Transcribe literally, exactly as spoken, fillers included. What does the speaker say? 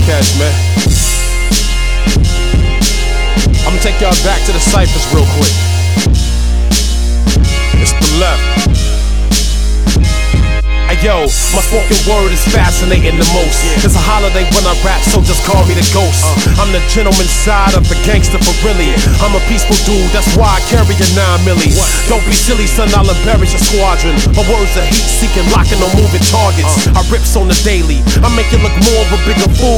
Cash, man. I'ma take y'all back to the ciphers real quick. It's the left. Hey yo, my spoken word is fascinating the most. It's a holiday when I rap, so just call me the ghost. I'm the gentleman side of the gangster for really. I'm a peaceful dude, that's why I carry a nine milli. Don't be silly, son, I'll embarrass your squadron. My words are heat-seeking, locking on moving targets. I rips on the daily, I make you look more of a bigger fool